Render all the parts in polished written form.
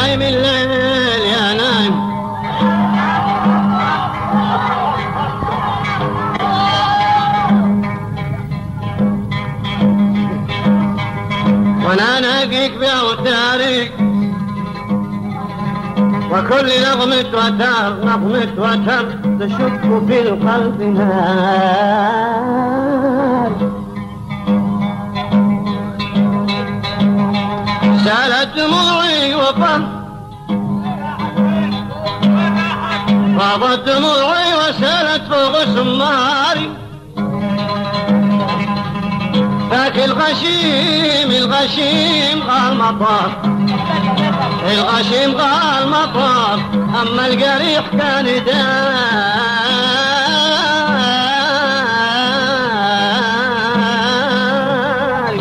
نايم الليل يا نايم وانا ناقيك باوتاري وكل نغمة وتر نغمة وتر تشك في القلب نار سالت دموعي فاضت دموعي وسالت فوق سماري ذاك الغشيم قال مطار الغشيم قال مطار أما القريح كان داري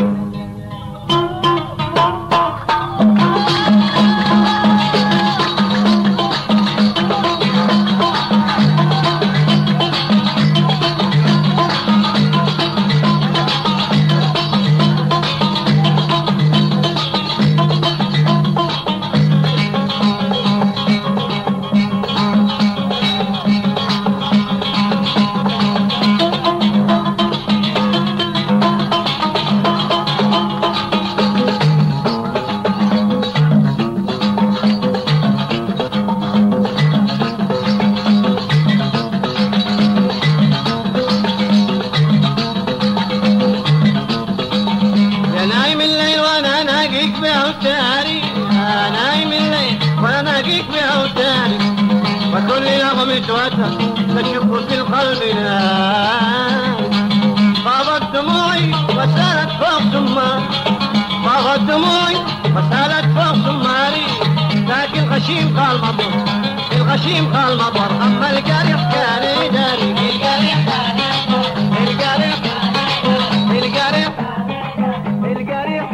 وكل نغمة وتر تشب في القلب نار فاضت دموعي وسالت فوق سماري فاضت دموعي وسالت فوق سماري لكن الغشيم قال مطر الغشيم قال مطر أما القريح كان داري القريح القريح القريح القريح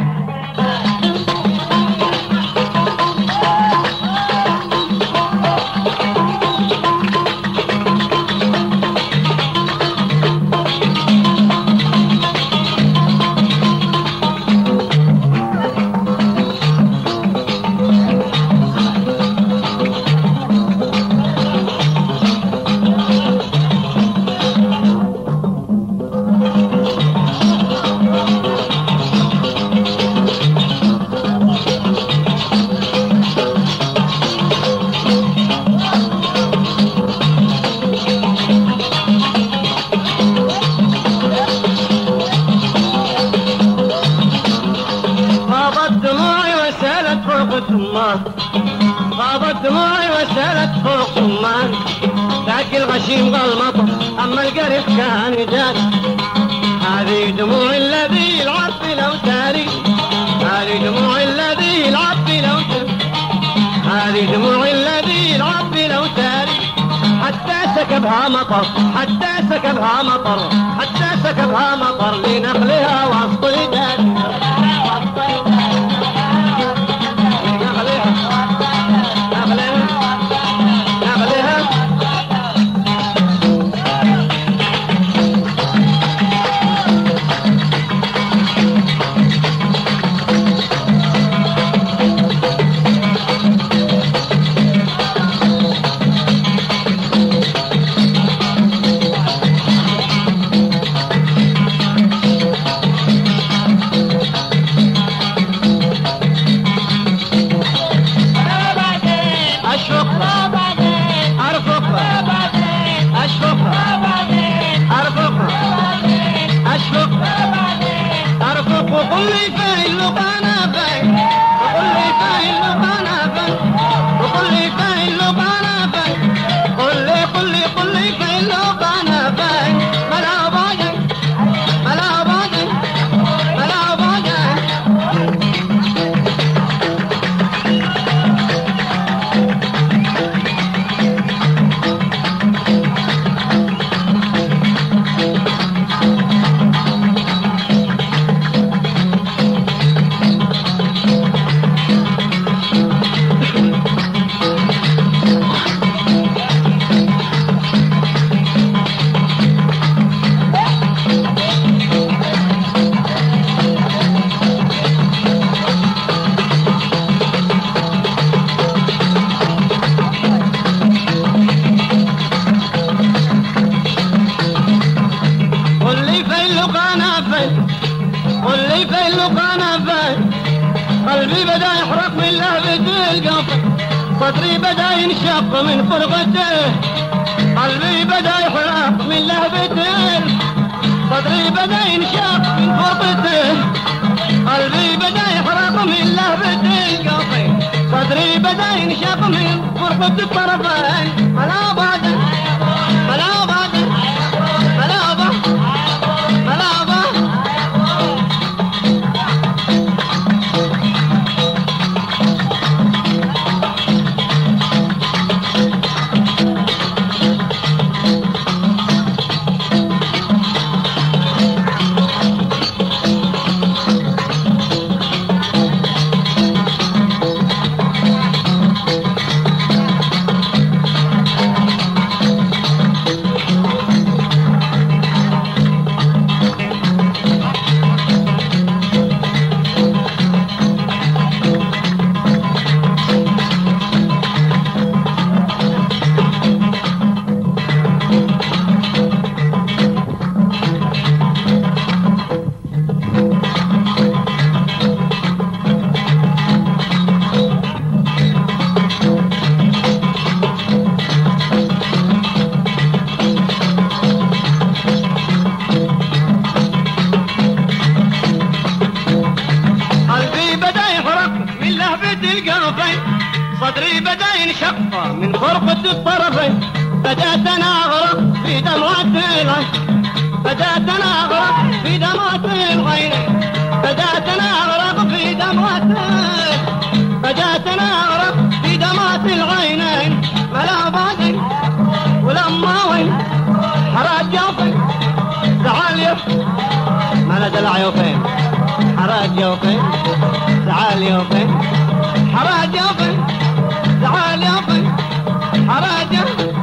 غابت دموعي وسالت فوق سمان ذاك الغشيم قال مطر أما القريح كان جاري هذه دموع الذي يلعب في الأوتاري هذه دموع الذي يلعب في الأوتاري هذه دموع الذي يلعب في الأوتاري حتى سكبها مطر حتى سكبها مطر حتى سكبها مطر لنخلها وسط الداري صدري بدا ينشق من فرقته، قلبي بدا يحرق من لهبته. صدري بدا ينشق من فرقته، قلبي بدا يحرق من لهبته. صدري بدا ينشق من فرقة الطرفين. فلا بعد فلا بعد فلا بعد فلا بعد. صدري بدا ينشق من فرقة الطرفين. بدأت أنا أغرق في دمعة العين. بدأت أنا أغرق في دمعة العين. بدأت أنا أغرق في دمعة. بدأت أنا أغرق في دمعة العينين. ملا بعدي ولما وين حراج يوفين زعل يوفين. ملا دلع يوفين حراج يوفين زعل يوفين. حراج يوفين زعل يوفين حراج يوفين.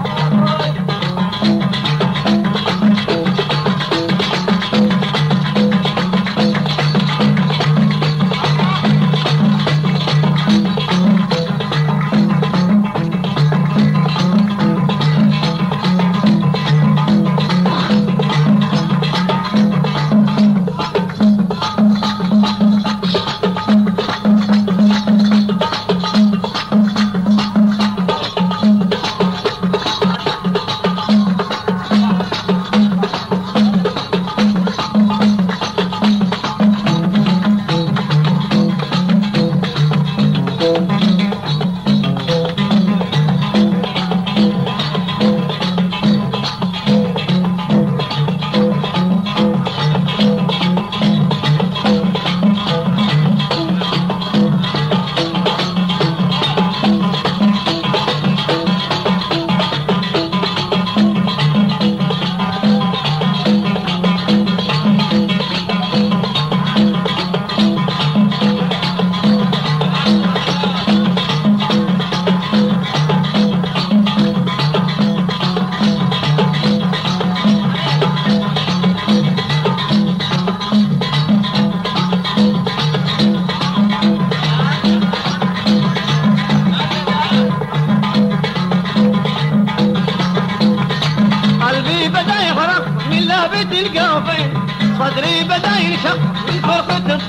صدري بدا ينشق من فرقة